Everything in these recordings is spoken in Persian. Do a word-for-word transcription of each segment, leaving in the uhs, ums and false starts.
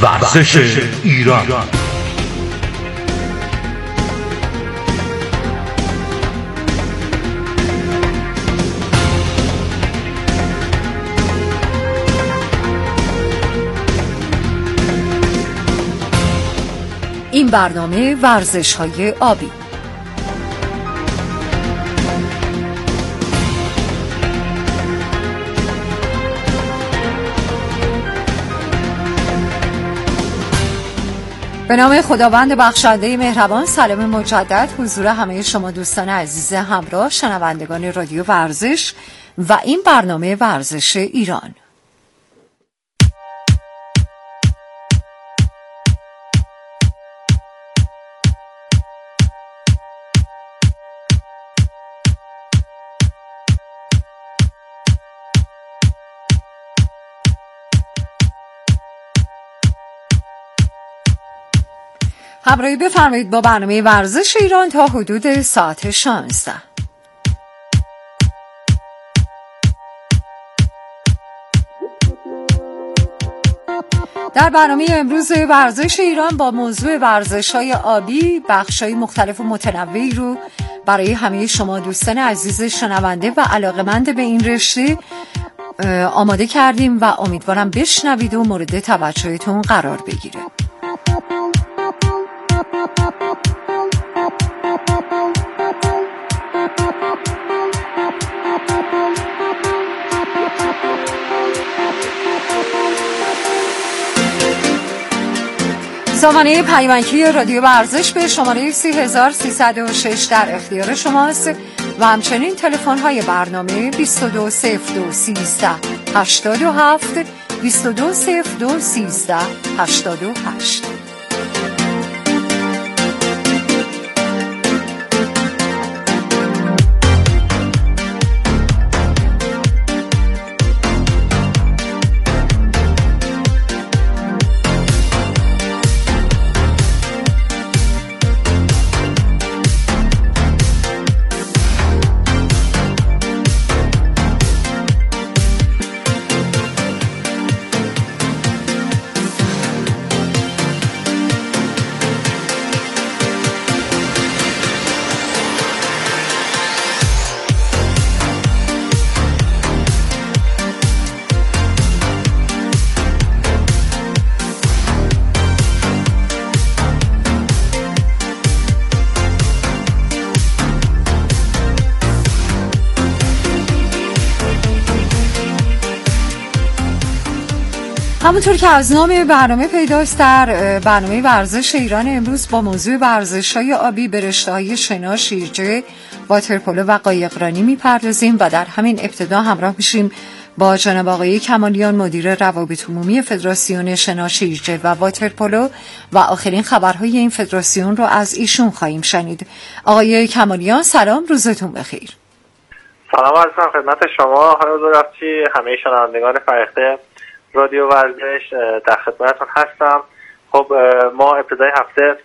ورزش ایران. این برنامه ورزش‌های آبی. به نام خداوند بخشنده مهربان، سلام مجدد حضور همه شما دوستان عزیز همراه شنوندگان رادیو ورزش و این برنامه ورزش ایران. همراهی بفرمایید با برنامه ورزش ایران تا حدود ساعت شانزده. در برنامه امروز ورزش ایران با موضوع ورزش‌های آبی بخش‌های مختلف و متنوعی رو برای همه شما دوستان عزیز شنونده و علاقه‌مند به این رشته آماده کردیم و امیدوارم بشنوید و مورد توجهتون قرار بگیره. سامانه پیمانکی رادیو ورزش به شماره سه هزار سیصد و شش در اختیار شماست و همچنین تلفن های برنامه بیست و دو صفر دو سیزده هشتاد و هفت بیست و دو صفر دو سیزده هشتاد و هشت. همونطور که از نام برنامه پیداست، در برنامه ورزش ایران امروز با موضوع ورزش‌های آبی به رشته‌های شنا، شیرجه، واترپولو و قایقرانی می‌پردازیم و در همین ابتدا همراه میشیم با جناب آقای کمالیان، مدیر روابط عمومی فدراسیون شنا، شیرجه و واترپولو و آخرین خبرهای این فدراسیون رو از ایشون خواهیم شنید. آقای کمالیان سلام، روزتون بخیر. سلام عرض خدمت شما خانم رفتی، همه شنوندگان فرهیخته رادیو ورزش، در خدمتتون هستم. خب ما ابتدای هفته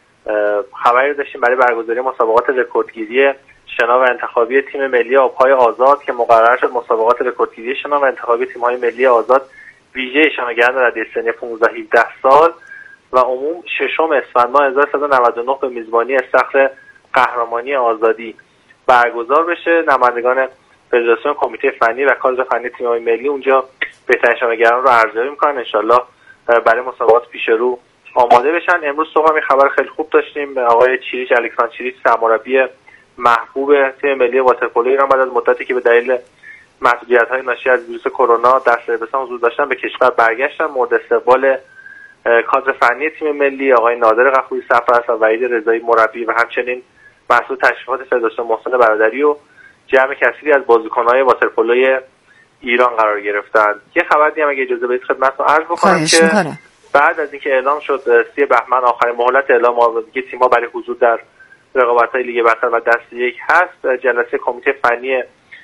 خبری داشتیم برای برگزاری مسابقات رکوردگیری شنا و انتخابی تیم ملی آبهای آزاد که مقرر شد مسابقات رکوردگیری شنا و انتخابی تیم‌های ملی آزاد ویژه شناگران رده سنی پانزده هفده سال و عموم ششم اسفند ماه هزار و سیصد و نود و نه به میزبانی استخر قهرمانی آزادی برگزار بشه. نمایندگان فدراسیون، کمیته فنی و کادر فنی تیم‌های ملی اونجا بهترین شناگران رو ارزیابی می‌کنن، انشالله برای مسابقات پیش رو آماده بشن. امروز صبح هم خبر خیلی خوب داشتیم، آقای چیریچ، الکساندر چیریچ، سرمربی محبوب تیم ملی واترپولو ایران بعد از مدتی که به دلیل محدودیت‌های ناشی از ویروس کرونا در صربستان حضور داشتن به کشور برگشتن. مورد استقبال کادر فنی تیم ملی آقای نادر غفوری سرپرست و وحید رضایی مربی و همچنین مسئول تشریفات فدراسیون محسن برادری و جمع کثیری از بازیکن‌های واترپولوی ایران قرار گرفتن. یه خبر دیگه اگه اجازه بدید خدمتتون عرض بکنم که میکنه. بعد از اینکه اعلام شد سی بهمن آخرین مهلت اعلام آمادگی تیم‌ها برای حضور در رقابت‌های لیگ برتر و دست یک هست، جلسه کمیته فنی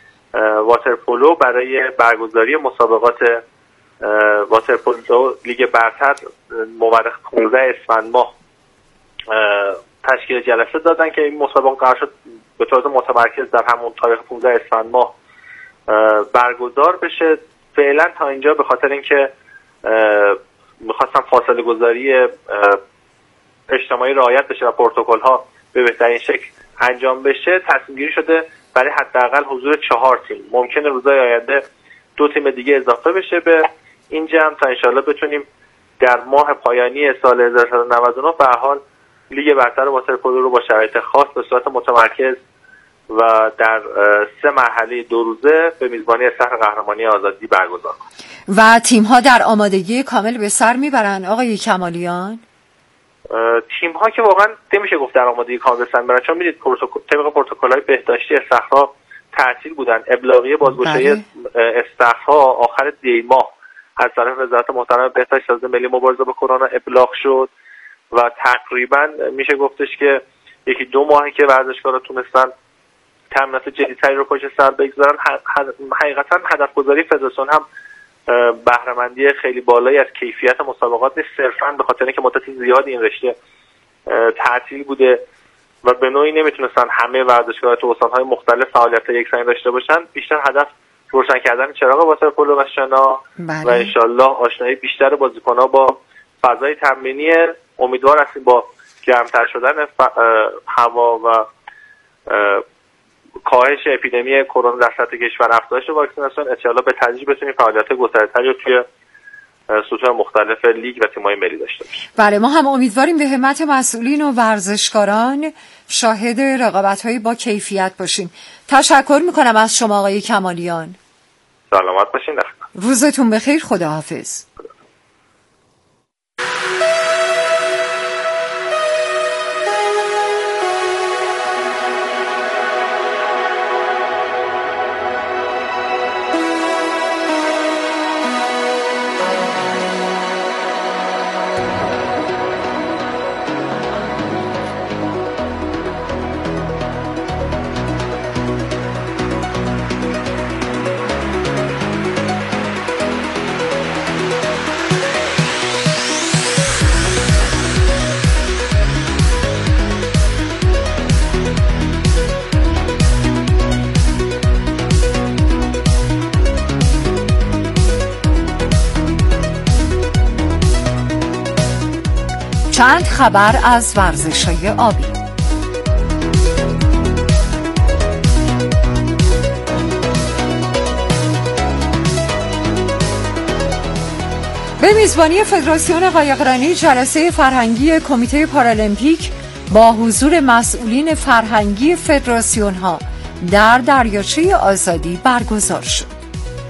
واترپولو برای برگزاری مسابقات واترپولو لیگ برتر مورخ پانزده اسفند ماه تشکیل جلسه دادن که این مسابقه قرار شد به طور متمرکز در همون تاریخ پانزده اسفند ماه برگزار بشه. فعلا تا اینجا به خاطر اینکه میخواستن فاصله گذاری اجتماعی رعایت بشه و پروتکل ها به بهترین شکل انجام بشه، تصمیم گیری شده برای حداقل حضور چهار تیم. ممکنه روزهای آینده دو تیم دیگه اضافه بشه به این جمع تا انشالله بتونیم در ماه پایانی سال هزار و سیصد و نود و نه به هر حال لیگ برتر واترپولو رو با شرایط خاص به صورت متمرکز و در سه مرحله دو روزه به میزبانی شهر قهرمانی آزادی برگزار کنیم. و تیم ها در آمادگی کامل به سر میبرن آقای کمالیان؟ تیم ها که واقعا نمیشه گفت در آمادگی کامل به سر میبرن، چون میدید طبق پروتکل‌های بهداشتی استخرها تعطیل بودن. ابلاغیه بازگشایی استخرها آخر دی ماه از طرف وزارت محترم بهداشت سازمان ملی مبارزه با کرونا ابلاغ شد و تقریبا میشه گفتش که یکی دو ماهی که ورزشکارا تونستن تمرینات جدی‌تری رو پشت سر بگذارن. حقیقتا هدف گذاری فدراسیون هم بهره‌مندی خیلی بالایی از کیفیت مسابقات نیست، صرفاً به خاطر اینکه مدت زیادی این رشته تعطیل بوده و به نوعی نمیتونستن همه ورزشکارا تو استان‌های مختلف فعالیت یکسانی داشته باشن. بیشتر هدف روشن کردن چراغ واترپولو و شنا و انشالله آشنایی بیشتر بازیکن‌ها با فضای تمرینی. امیدوار هستیم با گرمتر شدن هوا و کاهش اپیدمی کرونا در سطح کشور، افزایش واکسیناسیون، انشالله به تدریج بتونیم فعالیت گسترده‌تری رو توی سطوح مختلف لیگ و تیم‌های ملی داشته باشیم. بله، ما هم امیدواریم به همت مسئولین و ورزشکاران شاهد رقابت‌های با کیفیت باشیم. تشکر می‌کنم از شما آقای کمالیان. سلامت باشین. روزتون بخیر. خداحافظ. چند خبر از ورزش‌های آبی. به میزبانی فدراسیون قایقرانی جلسه فرهنگی کمیته پارالمپیک با حضور مسئولین فرهنگی فدراسیون‌ها در دریاچه آزادی برگزار شد.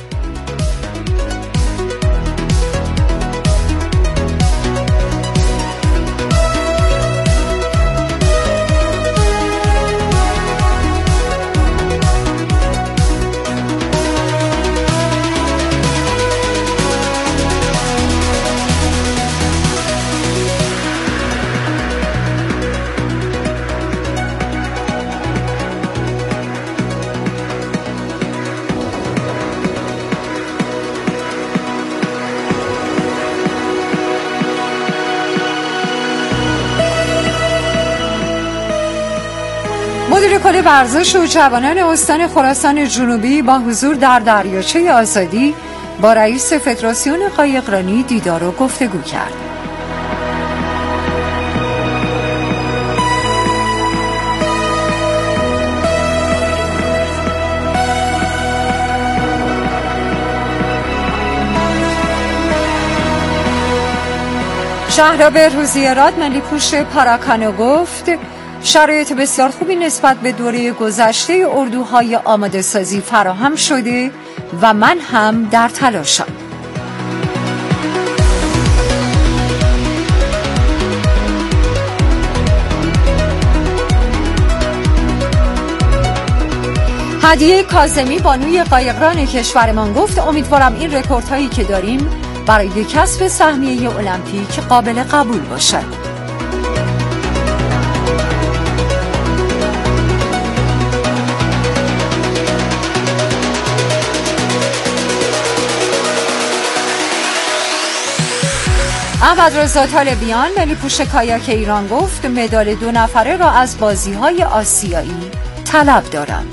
مدیر کل ورزش و جوانان استان خراسان جنوبی با حضور در دریاچه آزادی با رئیس فدراسیون قایقرانی دیدار و گفتگو کرد. شهراب روزیراد ملی پوش پاراکانو گفت شرایط بسیار خوبی نسبت به دوره گذشته اردوهای آماده سازی فراهم شده و من هم در تلاشم. هدیه کاظمی بانوی قایقران کشورمان گفت امیدوارم این رکوردهایی که داریم برای کسب سهمیه المپیک قابل قبول باشد. احمدرضا طالبیان ملی پوش کایاک ایران گفت مدال دو نفره را از بازی‌های آسیایی طلب دارم.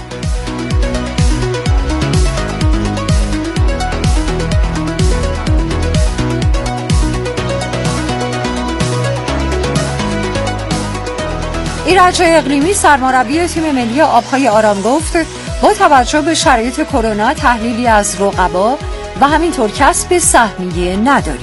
ایرج اقلیمی سرمربی تیم ملی آبهای آرام گفت با توجه به شرایط کرونا تحلیلی از رقبا و همینطور کسب سهمیه نداریم.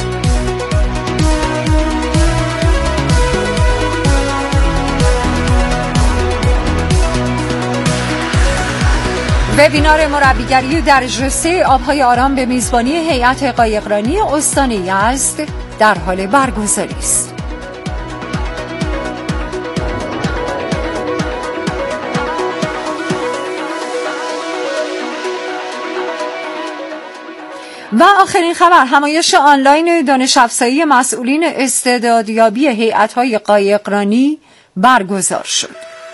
وبینار مربیگری درجه سه آبهای آرام به میزبانی هیئت قایقرانی استان یزد در حال برگزاری است. و آخرین خبر، همایش آنلاین دانش افزایی مسئولین استعدادیابی هیئت‌های قایقرانی برگزار شد.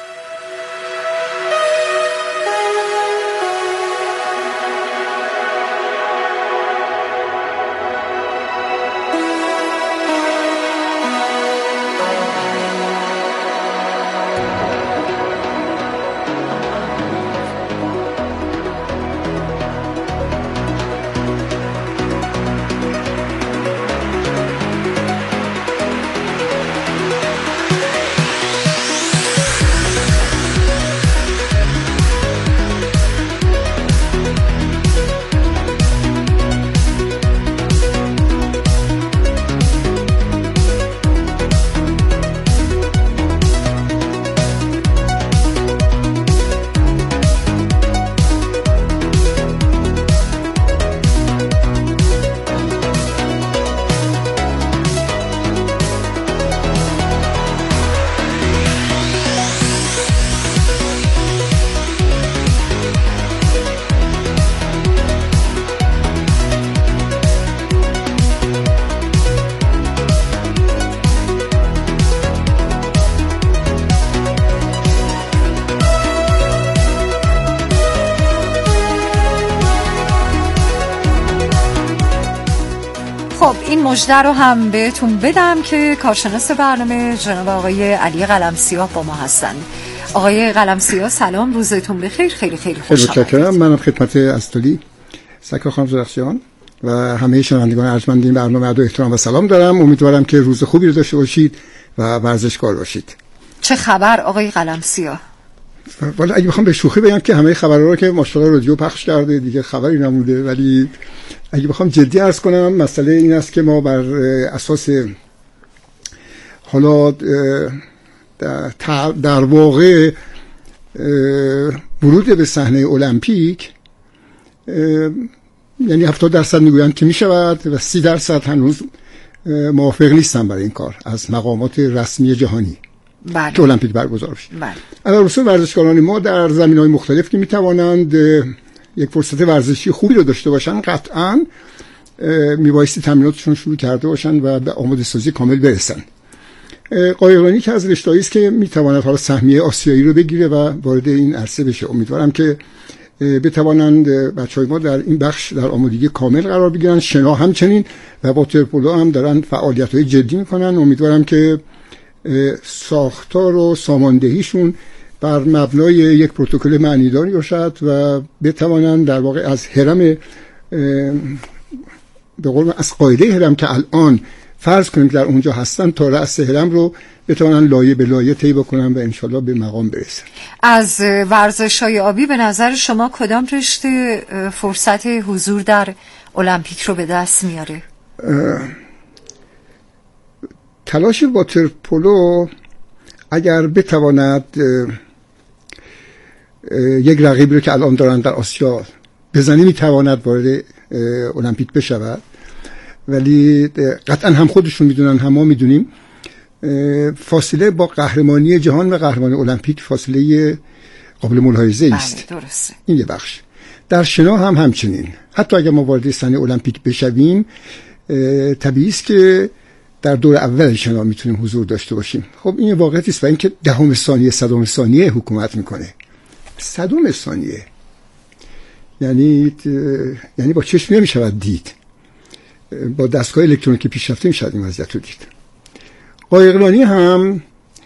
خب این مژده رو هم بهتون بدم که کارشناس برنامه جناب آقای علی قلمسیاه با ما هستن. آقای قلمسیاه سلام، روزتون بخیر. خیلی خیلی خوشحالم. متشکرم. منم خدمت استولی سکا خانم زرخشیان و همه شنوندگان ارجمند این برنامه ادب و احترام و سلام دارم. امیدوارم که روز خوبی رو داشته باشید و ورزشکار باشید. چه خبر آقای قلمسیاه؟ والا اگه بخوام به شوخی بگم که همه خبرها رو که ماشاءالله رادیو پخش کرده دیگه خبری نمونده، ولی اگه بخوام جدی عرض کنم مسئله این است که ما بر اساس حالا در واقع ورود به صحنه المپیک، یعنی هفتاد درصد میگویند که میشود و سی درصد هنوز موافق نیستن برای این کار از مقامات رسمی جهانی بله. که المپیک برگزار بشه. بله. اما رسول ورزشکاران ما در زمینه‌های مختلف که میتوانند یک فرصت ورزشی خوبی رو داشته باشن، قطعاً میبایستی تمریناتشون شروع کرده باشن و به آماده سازی کامل برسن. قایقرانی که از رشته‌ای است که میتواند حالا سهمیه آسیایی رو بگیره و وارد این عرصه بشه. امیدوارم که بتوانند بچهای ما در این بخش در آمادگی کامل قرار بگیرن. شنا همچنین و واترپولو هم دارن فعالیت‌های جدی میکنن. امیدوارم که ساختار و ساماندهیشون بر مبنای یک پروتکل معنیداری باشد و بتوانند در واقع از هرم به قول از قاعده هرم که الان فرض کنیم در اونجا هستن تا رأس هرم رو بتوانن لایه به لایه طی بکنن و انشالله به مقام برسن. از ورزش‌های آبی به نظر شما کدام رشته فرصت حضور در المپیک رو به دست میاره؟ تلاش واترپولو اگر بتواند یک رقیبی رو که الان دارن در آسیا بزنی میتواند وارد المپیک بشود، ولی قطعا هم خودشون میدونن هم ما میدونیم فاصله با قهرمانی جهان و قهرمانی المپیک فاصله قابل ملاحظه است. بله درسته. این یه بخش. در شنا هم همچنین. حتی اگر ما وارد صحنه المپیک بشویم طبیعی است که در دور اول شنا میتونیم حضور داشته باشیم. خب این واقعیتی است و اینکه دهم ثانیه صدم ثانیه حکومت میکنه. صدم ثانیه یعنی یعنی با چشم نمیشود دید. با دستگاه الکترونیکی پیشرفته میشود این وضعیت رو دید. قایقرانی هم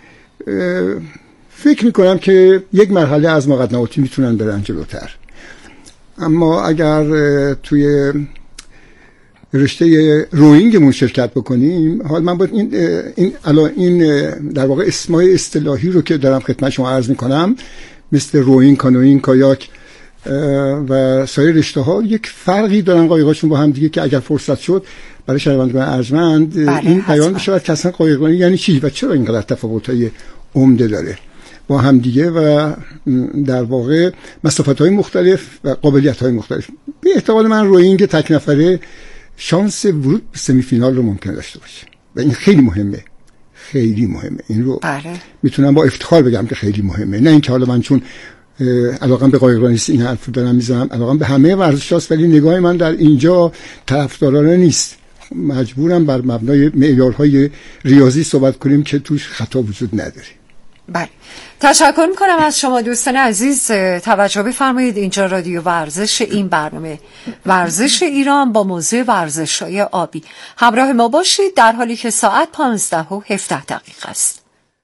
فکر میکنم که یک مرحله از مقدماتی میتونن برن جلوتر، اما اگر توی رشته روینگمون شرکت بکنیم. حال من باید این این الان این در واقع اسمای اصطلاحی رو که دارم خدمت شما عرض میکنم، مثل روینگ، کانوینگ، کایاک و سایر رشته ها یک فرقی دارن قایقاشون با هم دیگه که اگر فرصت شد برای شنوندگان ارجمند این بیان بشه که اصلا قایقرانی یعنی چی و چرا اینقدر تفاوت‌های عمده داره با هم دیگه و در واقع مسافت‌های مختلف و قابلیت‌های مختلف. به احتمال من روینگ تک نفره شانس ورود به سمی فینال رو ممکن داشته باشه و این خیلی مهمه، خیلی مهمه. این رو بله. میتونم با افتخار بگم که خیلی مهمه، نه اینکه حالا من چون علاقم به قایقرانی است این حرف دارم میزنم، علاقم به همه ورزش‌هاست، ولی نگاه من در اینجا طرفدارانه نیست. مجبورم بر مبنای معیارهای ریاضی صحبت کنیم که توش خطا وجود نداره. بله، تشکر میکنم از شما دوستان عزیز. توجه بفرمایید، اینجا رادیو ورزش، این برنامه ورزش ایران با موضوع ورزش‌های آبی. همراه ما باشید در حالی که ساعت پانزده و هفده دقیقه است.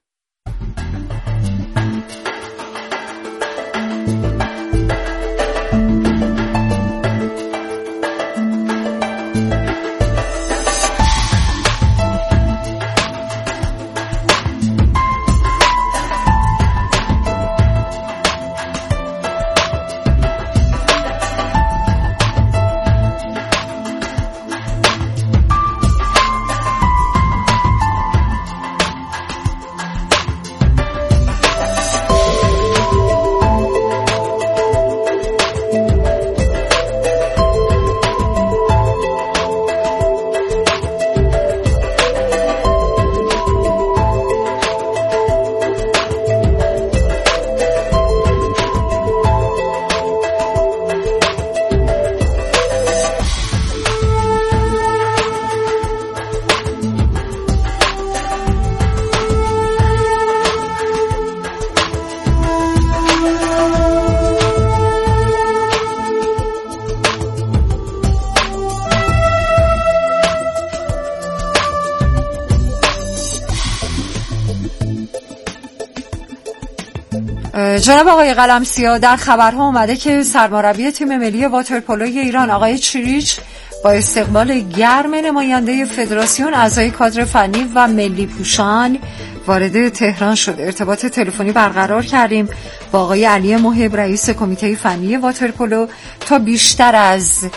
جناب آقای قلمسیا، در خبرها اومده که سرمربی تیم ملی واترپولوی ایران آقای چریچ با استقبال گرم نماینده فدراسیون، اعضای کادر فنی و ملی پوشان وارد تهران شد. ارتباط تلفنی برقرار کردیم با آقای علی محب، رئیس کمیته فنی واترپولو، تا بیشتر از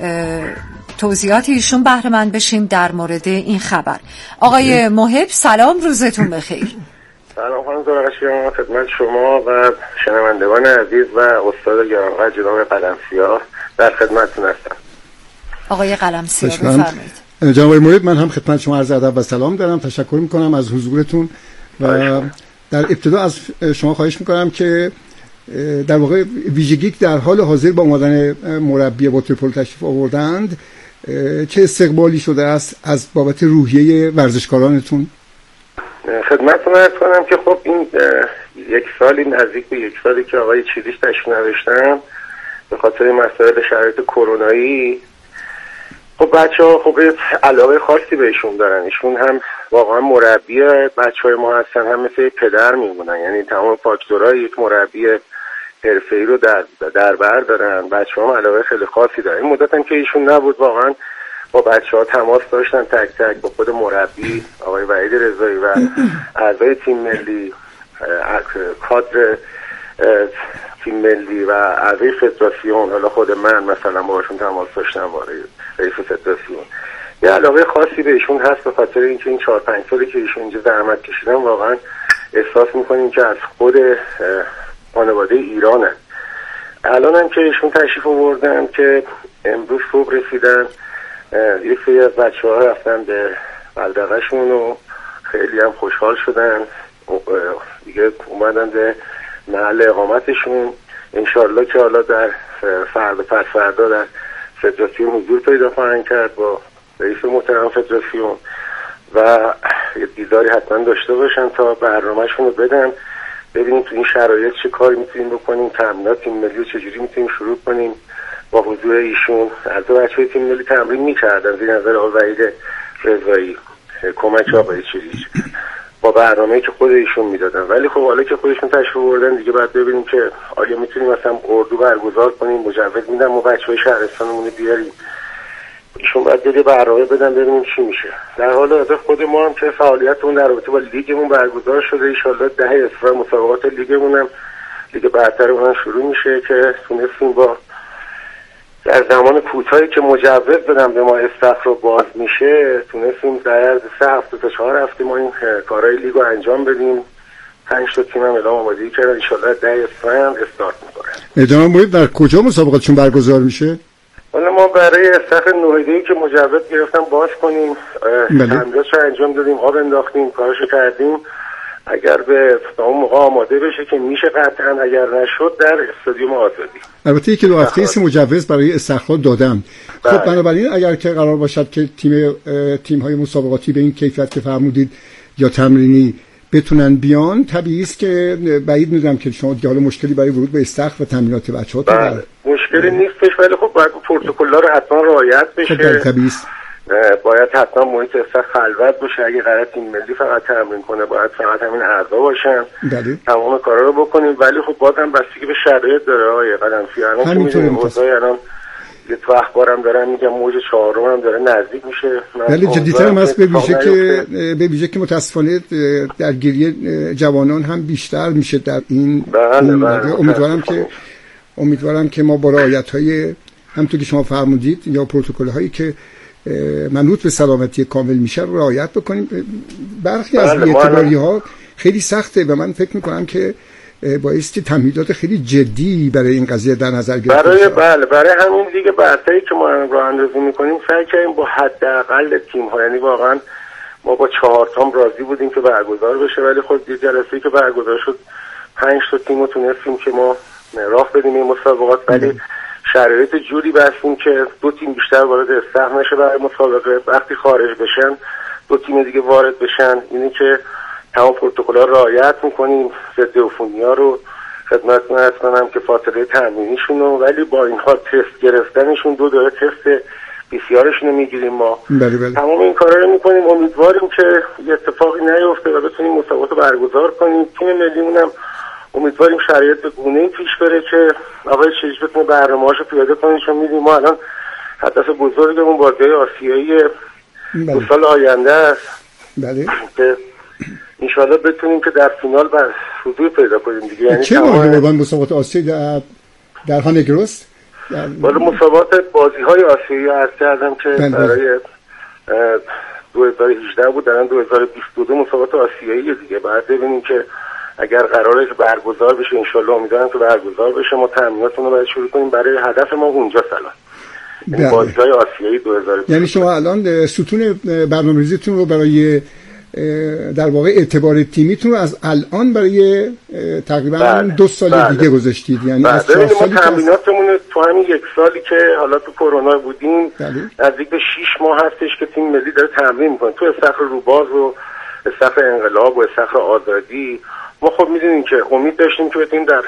توضیحات ایشون بهره مند بشیم در مورد این خبر. آقای محب سلام، روزتون بخیر. سلام خانم زرقشیان، خدمت شما و شنوندگان عزیز و استاد گرانقدر جناب قلمسیا در خدمتتون هستم. آقای قلمسیا بفرمایید. جناب آقای محب، من هم خدمت شما عرض ادب و سلام دارم. تشکر میکنم از حضورتون و در ابتدا از شما خواهش میکنم که در واقع ویژگی در حال حاضر با اومدن مربی واترپولو تشریف آوردند چه استقبالی شده است از بابت روحیه ورزشکارانتون؟ خدمتتون عرض کنم که خب این یک سالی نزدیک به یک سالی که آقای چریچ تشریف نداشتن به خاطر مسائل شرایط کرونایی، خب بچه‌ها خب علاقه خاصی بهشون دارن. ایشون هم واقعا مربی بچه‌های ما هستن، هم مثل پدر میمونن، یعنی تمام فاکتورهای یک مربی حرفه‌ای رو در در بر دارن. بچه‌ها هم علاقه خیلی خاصی دارن. این مدت هم که ایشون نبود واقعا با بچه‌ها تماس داشتن، تک تک با خود مربی آقای وحید رضایی و اعضای تیم ملی، کادر تیم ملی و اعضای فدراسیون. حالا خود من مثلا باهاشون تماس داشتم با رئیس فدراسیون. یه علاقه خاصی بهشون هست به خاطر اینکه این چهار پنج سالی که ایشون اینجا زحمت کشیدن واقعا احساس می‌کنیم که از خود خانواده ایرانن. الان هم که ایشون تشریف آوردن که امروز صبح رسیدن، یک سری از بچه ها رفتن به بلدقه‌شون و خیلی هم خوشحال شدن، دیگه اومدن به محل اقامتشون. انشالله که حالا در فردا پس فردا در فدراسیون حضور پیدا خواهند کرد با رئیس محترم فدراسیون و یه دیداری حتما داشته باشن تا برنامه‌شون رو بدن، ببینیم تو این شرایط چه کاری میتونیم بکنیم، تمرینات تیم ملی رو چجوری میتونیم شروع کنیم. با حضور ایشون از بچه‌های تیم ملی تمرین می‌کردن زیر نظر آقای وحید رضایی، کمک آقای چریچ، با برنامه‌ای که خود ایشون میدادن. ولی خب حالا که خودشون تشریف آوردن دیگه بعد ببینیم که آیا میتونیم مثلا اردو برگزار کنیم، مجوز میدن ما بچه‌های شهرستانمون رو بیاریم. ایشون باید یه برنامه بدن ببینیم چی میشه. در حال حاضر خود ما هم که فعالیتمون در رابطه با لیگمون برگزار شده، ان شاءالله ده اسفند مسابقات لیگمون هم لیگ برتر اونم شروع میشه که تونستیم با در زمان کوتاهی که مجوز بدن به ما استخر رو باز میشه تونستیم در سه هفته تا چهار هفته ما این کارهای لیگ رو انجام بدیم. پنج تا تیم هم اعلام آمادگی کردن، ان شاءالله ده اسفند استارت میکنن. ادامه باید در کجا مسابقاتشون برگزار میشه؟ حالا ما برای استخر نوهده‌ای که مجوز گرفتن باز کنیم تمریناتش رو انجام دادیم، آب انداختیم، کارشو کردیم. اگر به اون موقع آماده بشه که میشه قطعا، اگر نشد در استادیوم آزادی. البته یکی دو هفته است مجوز برای استخر دادم. خب بنابراین اگر که قرار باشد که تیم تیم های مسابقاتی به این کیفیت که فرمودید یا تمرینی بتونن بیان، طبیعی است که بعید میدونم که شما دیگه حالا مشکلی برای ورود به استخر و تمرینات بچه‌ها تو بله. مشکلی نیستش، ولی خب باید پروتکل‌ها رو حتما رعایت بشه. خب طبیعی است. باید حتما محیط استخر خلوت باشه. اگه قرار تیم ملی فقط تمرین کنه باید فقط همین اعضا باشن. بله. تمام کارا رو بکنیم، ولی خب بازم بستگی به شرایط داره آقای قلمفی. الان که می‌بینیم اوضاع الان یه تو اخبارم دارن میگم موج چهارم هم داره نزدیک میشه. ولی جدی‌تر هم هست، به ویژه که به ویژه که متاسفانه درگیری جوانان هم بیشتر میشه در این. بله بله. امیدوارم که امیدوارم که ما با رعایت‌های همونطور که شما فرمودید یا پروتکل‌هایی که منوط به سلامتی کامل میشه رعایت بکنیم. برخی از اعتباری‌ها خیلی سخته و من فکر میکنم که بایستی تمهیدات خیلی جدی برای این قضیه در نظر گرفته برای بله برای همین دیگه برتری که ما راه اندازی میکنیم سعی کردیم با حداقل تیم‌ها، یعنی واقعا ما با چهار تام راضی بودیم که برگزار بشه، ولی خب یه جلسه‌ای که برگزار شد پنج تا تیمو تونستیم که ما راه بدیم این مسابقات، ولی شرایط جوری بستیم که دو تیم بیشتر وارد استخر نشه برای مسابقه. وقتی خارج بشن دو تیم دیگه وارد بشن. اینی که تمام پروتکل‌ها رو رعایت می‌کنیم، ضد عفونی‌ها رو خدمتتون عرض کنم که فاصله تمرینیشون رو، ولی با این حال تست گرفتنشون دو دوره تست پی سی آرشون رو می‌گیریم ما. بله بله. تمام این کارا رو می‌کنیم. امیدواریم که یه اتفاقی نیفته و بتونیم مسابقات رو برگزار کنیم. تیم ملیمون هم امیدواریم شرایط به گونه‌ای پیش بره که آقای چیز بتونه برنامه‌هاشو پیاده کنه، چون می‌دونیم ما الان هدف بزرگمون بازی‌های آسیایی دو سال آینده است. بله. که انشالله بتونیم که در فینال بر حضور پیدا کنیم دیگه. یعنی چه موقع با مسابقات آسیایی در در هانگروست؟ بالا مسابقات بازی‌های آسیایی عرض کردم که بله. برای دو هزار و هجده بود، در دو هزار و بیست و دو مسابقات آسیایی دیگه. بعد ببینیم که اگر قراره که برگزار بشه، انشالله امیدوارم که برگزار بشه، ما تمریناتون رو باید شروع کنیم برای هدف ما اونجا سلام. این بازی‌های آسیایی دو هزار و بیست. یعنی شما الان ستون برنامه‌ریزیتون رو برای در واقع اعتبار تیمیتون رو از الان برای تقریبا بله. دو سال بله. دیگه گذاشتید، یعنی بله. از چهار سالی ما تمریناتمون تو همین یک سالی که حالا تو کرونا بودیم نزدیک به شش ماه هستش که تیم ملی داره تمرین می‌کنه تو استخر روباز و استخر انقلاب و استخر آزادی. ما خب می‌دونیم که امید داشتیم که بتونیم در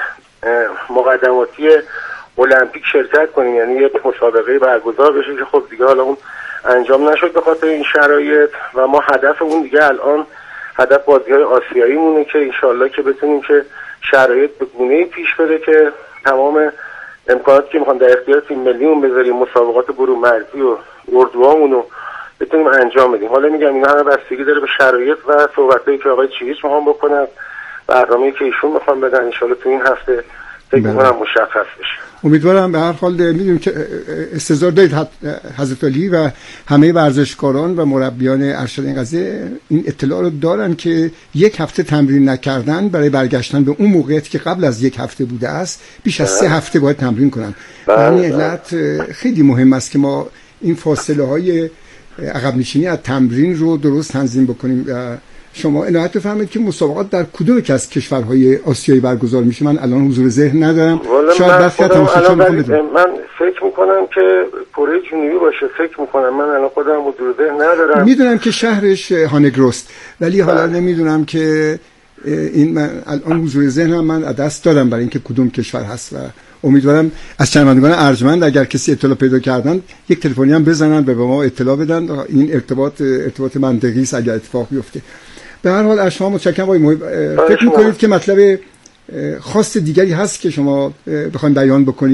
مقدماتی المپیک شرکت کنیم، یعنی یک مسابقه برگزار بشه که خب دیگه حالا اون انجام نشد به خاطر این شرایط و ما هدفمون دیگه الان هدف بازی‌های آسیایی مونه که انشالله که بتونیم که شرایط به گونه‌ای پیش بره که تمام امکاناتی که میخوام در اختیار تیم ملیمون بذاریم، مسابقات برون مرزی و اردوهامون رو بتونیم انجام بدیم. حالا میگم اینا همه بستگی داره به شرایط و صحبتایی که آقای چیریچ میخوام بکنن، برنامه‌ای که ایشون میخوام بدن، انشالله تو این هفته فکر می‌کنم مشخص بشه. امیدوارم. به هر حال می‌دونیم که استظهار دارید حضرت علی و همه ورزشکاران و مربیان ارشد این قضیه این اطلاع رو دارن که یک هفته تمرین نکردن برای برگشتن به اون موقعیتی که قبل از یک هفته بوده است بیش از سه هفته باید تمرین کنن. این علت خیلی مهم است که ما این فاصله های عقب نشینی از تمرین رو درست تنظیم بکنیم. شما عنایت بفرمایید که مسابقات در کدوم یک از کشورهای آسیایی برگزار میشه؟ من الان حضور ذهن ندارم. شاید برخی تماشاگران میخوام من فکر میکنم که کره جنوبی باشه. فکر میکنم، من الان خودم حضور ذهن ندارم. میدونم که شهرش هانگروست، ولی حالا نمیدونم که این من الان حضور ذهنم من دست دارم برای اینکه کدوم کشور هست و امیدوارم از شنوندگان ارجمند اگر کسی اطلاع پیدا کردن یک تلفنی هم بزنن و به ما اطلاع بدن. این ارتباط ارتباط منطقی است اگر اتفاق بیفته. به هر حال از شما متشکرم آقای محب. فکر می‌کنید که مطلب خاص دیگری هست که شما بخواید بیان بکنید؟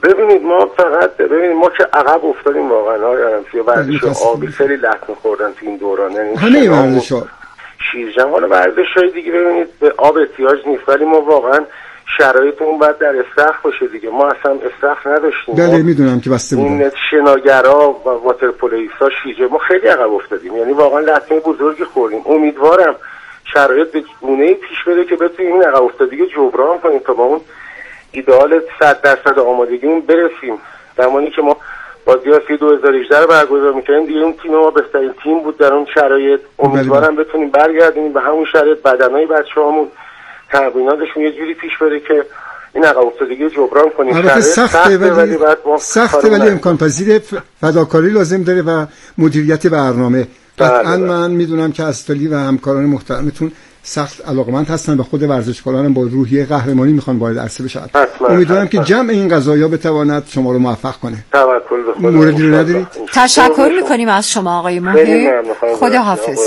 ببینید ما فقط ببینید ما که عقب افتادیم واقعا آره توی ورزش آبی خیلی لطمه خوردن تو این دوران، یعنی همه ورزش‌ها شیرجم حالا ورزش‌های دیگه ببینید به آب احتیاج نیست، ولی ما واقعا شرایطمون باید در استخر باشه دیگه، ما اصلا استخر نداشتیم. بله میدونم که بسته بودن این شناگرا و واترپولویستا شیرجه ما خیلی عقب افتادیم، یعنی واقعا لطمه بزرگی خوردیم. امیدوارم شرایط به گونه‌ای پیش بره که بتونیم این عقب افتادگی جبران کنیم تا با اون ایدئال صد درصد آمادگیمون برسیم. زمانی که ما بازی آسیا دو هزار و هجده رو برگزار می‌کردیم دیگه اون تیم ما بهترین تیم بود در اون شرایط. امیدوارم بتونیم برگردیم به همون شرایط، بدنهای بچه‌هامون تمریناتشون یه جوری پیش بره که این عقب افتادگی رو جبران کنیم. البته سخته ولی سخته ولی امکان پذیر، فداکاری لازم داره و مدیریت برنامه. قطعاً من میدونم که استالی و همکاران محترمتون سخت علاقمند هستن به خود ورزشکاران با روحیه قهرمانی میخوان وارد عرصه بشن. امیدوارم که جمع این قضایا بتواند شما رو موفق کنه. توکل به خدا. موردی رو نداری؟ تشکر میکنیم از شما آقای محب. خدا حافظ.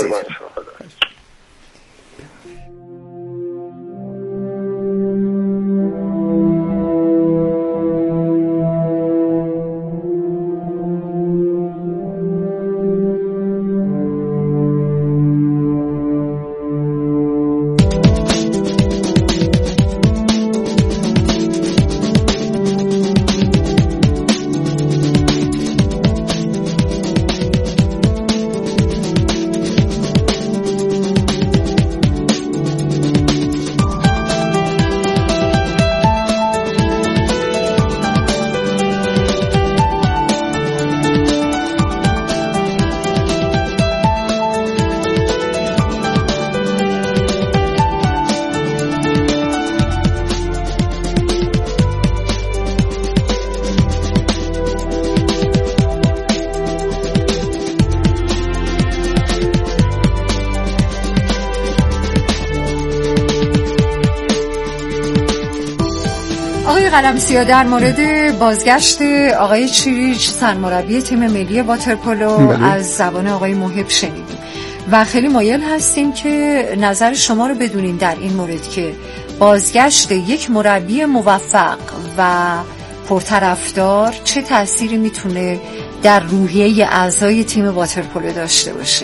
قلمسیا در مورد بازگشت آقای چیریچ سرمربی تیم ملی واترپولو از زبان آقای محب شنیدیم و خیلی مایل هستیم که نظر شما رو بدونیم در این مورد که بازگشت یک مربی موفق و پرطرفدار چه تأثیری میتونه در روحیه اعضای تیم واترپولو داشته باشه.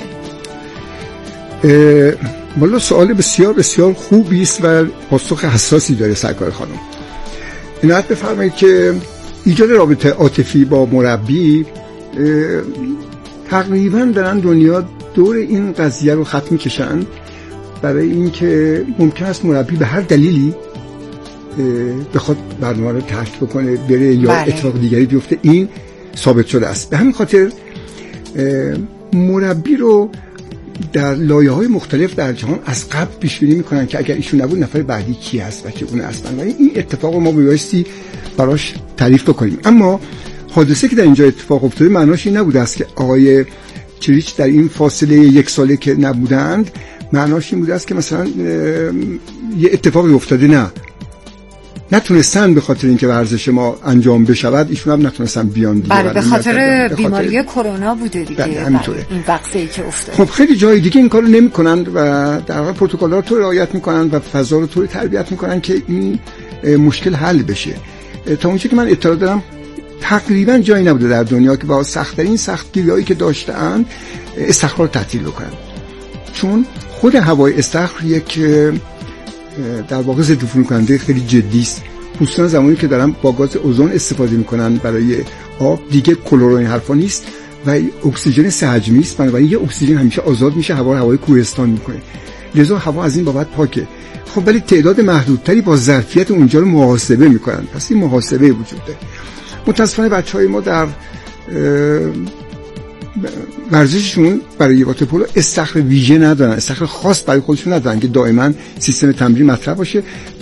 والا سوال بسیار بسیار خوبی است و پاسخ حساسی داره سرکار خانم. عنایت بفرمایید که ایجاد رابطه عاطفی با مربی تقریبا دارن دنیا دور این قضیه رو خط میکشن، برای اینکه ممکن است مربی به هر دلیلی بخواد برنامه رو ترک بکنه بره یا بله. اتفاق دیگری بیفته. این ثابت شده است. به همین خاطر مربی رو در لایه‌های مختلف در جهان از قبل پیش بینی میکنن که اگر ایشون نبود نفر بعدی کی هست و چگونه هستن و این اتفاق رو ما بایستی براش تعریف بکنیم. اما حادثه که در اینجا اتفاق افتاده معناش این نبوده است که آقای چریچ در این فاصله یک ساله که نبودند معناش این بوده است که مثلا یه اتفاقی افتاده. نه، نتونستن به خاطر اینکه ورزش ما انجام بشود ایشون هم نتونستن بیان دیگه. بله به خاطر بیماری کرونا بوده دیگه. بله همینطوره. این وقتی که افتاد. خب خیلی جای دیگه این کارو نمی‌کنند و در واقع پروتکل‌ها رو طوری رعایت می‌کنند و فضا رو طوری تربیت می‌کنند که این مشکل حل بشه. تا اونجایی که من اطلاع دارم تقریبا جایی نبوده در دنیا که با سخت‌ترین سختگیری‌هایی که داشته‌اند استخر رو تعطیل بکنن، چون خود هوای استخر یک در واقع ضد عفونی کننده خیلی جدی است. خصوصا زمانی که دارن با گاز اوزون استفاده میکنن برای آب، دیگه کلورین حرفا نیست و اکسیژن سه حجمی است، بنابراین یه اکسیژن همیشه آزاد میشه، هوا هوای کوهستان میکنه، لذا هوا از این بابت پاکه. خب ولی تعداد محدودتری با ظرفیت اونجا رو محاسبه میکنن، پس این محاسبه وجود داره. متاسفانه بچهای ما در ورزششون برای واترپولو استخر ویژه ندارن، استخر خاص برای خودشون ندارن که دائما سیستم تمرین مطرح باشه.